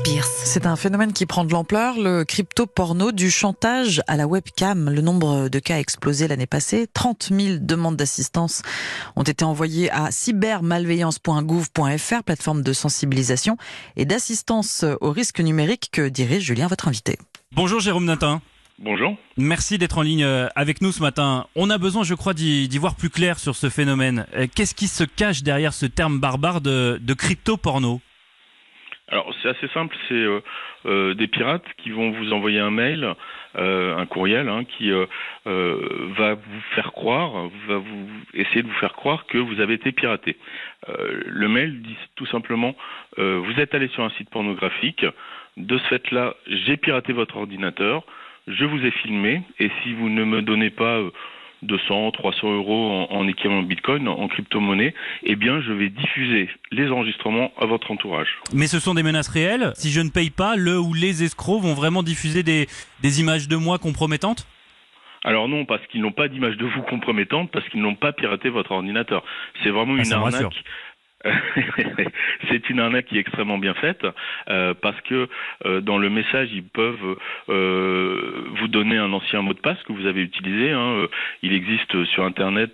Pierce. C'est un phénomène qui prend de l'ampleur, le crypto-porno, du chantage à la webcam. Le nombre de cas a explosé l'année passée. 30 000 demandes d'assistance ont été envoyées à cybermalveillance.gouv.fr, plateforme de sensibilisation et d'assistance aux risques numériques que dirige Julien, votre invité. Bonjour Jérôme Natin. Bonjour. Merci d'être en ligne avec nous ce matin. On a besoin, je crois, d'y voir plus clair sur ce phénomène. Qu'est-ce qui se cache derrière ce terme barbare de crypto-porno ? Alors c'est assez simple, c'est des pirates qui vont vous envoyer un mail, un courriel qui va vous faire croire, essayer de vous faire croire que vous avez été piraté. Le mail dit tout simplement vous êtes allé sur un site pornographique, de ce fait-là j'ai piraté votre ordinateur, je vous ai filmé et si vous ne me donnez pas 200, 300 euros en équivalent Bitcoin, en crypto-monnaie, eh bien, je vais diffuser les enregistrements à votre entourage. Mais ce sont des menaces réelles. Si je ne paye pas, le ou les escrocs vont vraiment diffuser des images de moi compromettantes ? Alors non, parce qu'ils n'ont pas d'image de vous compromettante, parce qu'ils n'ont pas piraté votre ordinateur. C'est vraiment une arnaque. C'est une arnaque qui est extrêmement bien faite parce que dans le message ils peuvent vous donner un ancien mot de passe que vous avez utilisé. Il existe sur internet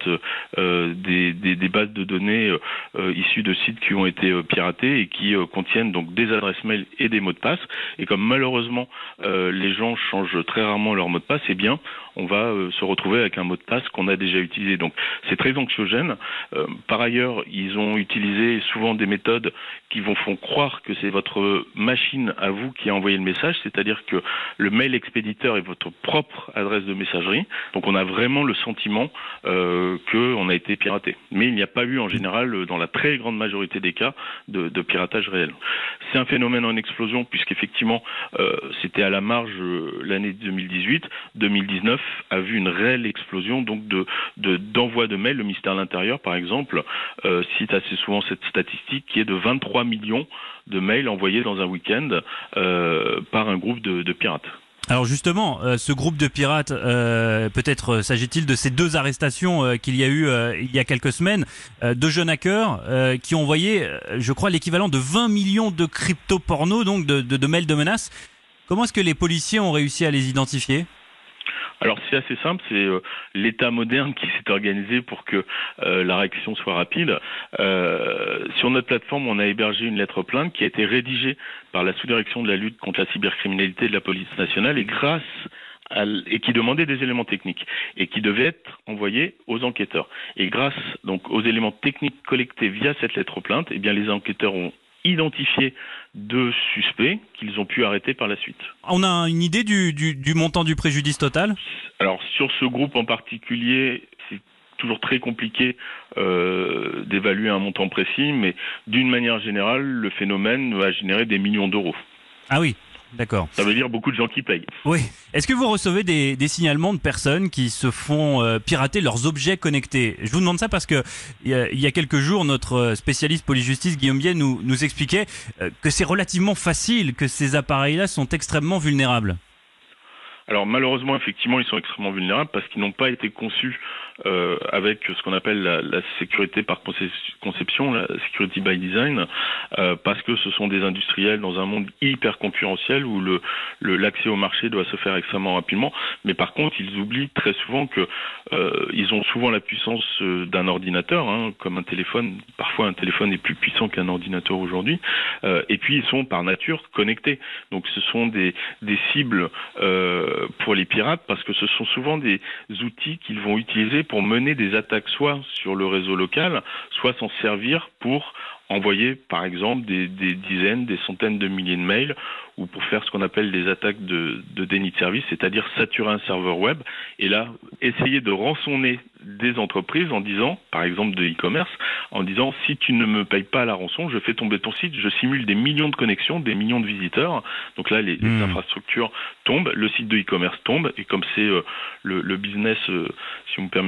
des bases de données issues de sites qui ont été piratés et qui contiennent donc des adresses mail et des mots de passe. Et comme malheureusement les gens changent très rarement leur mot de passe, eh bien on va se retrouver avec un mot de passe qu'on a déjà utilisé. Donc c'est très anxiogène. Par ailleurs, ils ont utilisé souvent des méthodes qui font croire que c'est votre machine à vous qui a envoyé le message, c'est-à-dire que le mail expéditeur est votre propre adresse de messagerie. Donc on a vraiment le sentiment qu'on a été piraté. Mais il n'y a pas eu en général, dans la très grande majorité des cas, de piratage réel. C'est un phénomène en explosion puisqu'effectivement c'était à la marge l'année 2018. 2019 a vu une réelle explosion donc d'envoi de mails. Le ministère de l'Intérieur, par exemple, cite assez souvent cette statistique qui est de 23 millions de mails envoyés dans un week-end par un groupe de pirates. Alors justement, ce groupe de pirates, peut-être s'agit-il de ces deux arrestations qu'il y a eu il y a quelques semaines, deux jeunes hackers qui ont envoyé, je crois, l'équivalent de 20 millions de crypto-porno, donc de mails de menaces. Comment est-ce que les policiers ont réussi à les identifier ? Alors c'est assez simple, c'est l'État moderne qui s'est organisé pour que la réaction soit rapide. Sur notre plateforme, on a hébergé une lettre plainte qui a été rédigée par la sous-direction de la lutte contre la cybercriminalité de la police nationale et qui demandait des éléments techniques et qui devait être envoyé aux enquêteurs. Et grâce donc aux éléments techniques collectés via cette lettre plainte, eh bien les enquêteurs ont identifié deux suspects qu'ils ont pu arrêter par la suite. On a une idée du montant du préjudice total ? Alors sur ce groupe en particulier, c'est toujours très compliqué d'évaluer un montant précis, mais d'une manière générale, le phénomène va générer des millions d'euros. Ah oui, d'accord. Ça veut dire beaucoup de gens qui payent. Oui. Est-ce que vous recevez des signalements de personnes qui se font pirater leurs objets connectés ? Je vous demande ça parce que il y a quelques jours, notre spécialiste police-justice Guillaume Biel nous expliquait que c'est relativement facile, que ces appareils-là sont extrêmement vulnérables. Alors malheureusement, effectivement, ils sont extrêmement vulnérables parce qu'ils n'ont pas été conçus avec ce qu'on appelle la sécurité par conception, la security by design, parce que ce sont des industriels dans un monde hyper concurrentiel où l'accès au marché doit se faire extrêmement rapidement. Mais par contre, ils oublient très souvent que ils ont souvent la puissance d'un ordinateur, comme un téléphone. Parfois, un téléphone est plus puissant qu'un ordinateur aujourd'hui. Et puis, ils sont par nature connectés. Donc, ce sont des cibles pour les pirates parce que ce sont souvent des outils qu'ils vont utiliser pour mener des attaques soit sur le réseau local, soit s'en servir pour envoyer par exemple des dizaines, des centaines de milliers de mails ou pour faire ce qu'on appelle des attaques de déni de service, c'est-à-dire saturer un serveur web et là essayer de rançonner des entreprises en disant, par exemple de e-commerce, en disant si tu ne me payes pas la rançon, je fais tomber ton site, je simule des millions de connexions, des millions de visiteurs. Donc là, les infrastructures tombent, le site de e-commerce tombe et comme c'est le business, si vous me permettez le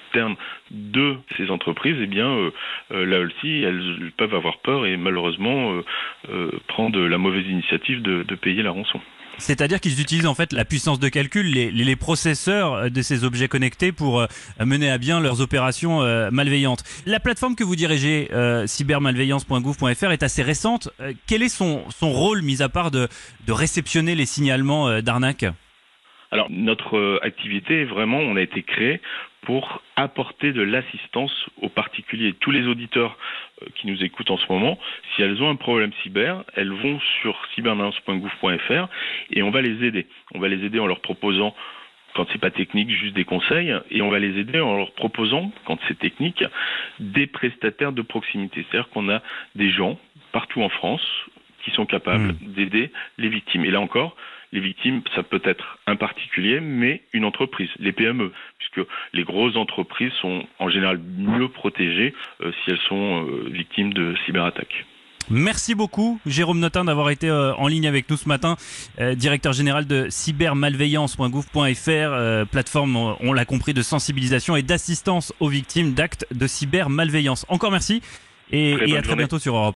externes de ces entreprises, eh bien là aussi, elles peuvent avoir peur et malheureusement prendre la mauvaise initiative de payer la rançon. C'est-à-dire qu'ils utilisent en fait la puissance de calcul, les processeurs de ces objets connectés pour mener à bien leurs opérations malveillantes. La plateforme que vous dirigez, cybermalveillance.gouv.fr, est assez récente. Quel est son rôle, mis à part de réceptionner les signalements d'arnaque ? Alors, notre activité, vraiment, on a été créé pour apporter de l'assistance aux particuliers. Tous les auditeurs qui nous écoutent en ce moment, si elles ont un problème cyber, elles vont sur cybermalveillance.gouv.fr et on va les aider. On va les aider en leur proposant, quand c'est pas technique, juste des conseils, et on va les aider en leur proposant, quand c'est technique, des prestataires de proximité. C'est-à-dire qu'on a des gens partout en France qui sont capables d'aider les victimes. Et là encore, les victimes, ça peut être un particulier, mais une entreprise, les PME, puisque les grosses entreprises sont en général mieux protégées si elles sont victimes de cyberattaques. Merci beaucoup, Jérôme Notin, d'avoir été en ligne avec nous ce matin, directeur général de cybermalveillance.gouv.fr, plateforme, on l'a compris, de sensibilisation et d'assistance aux victimes d'actes de cybermalveillance. Encore merci et à très bientôt sur Europe.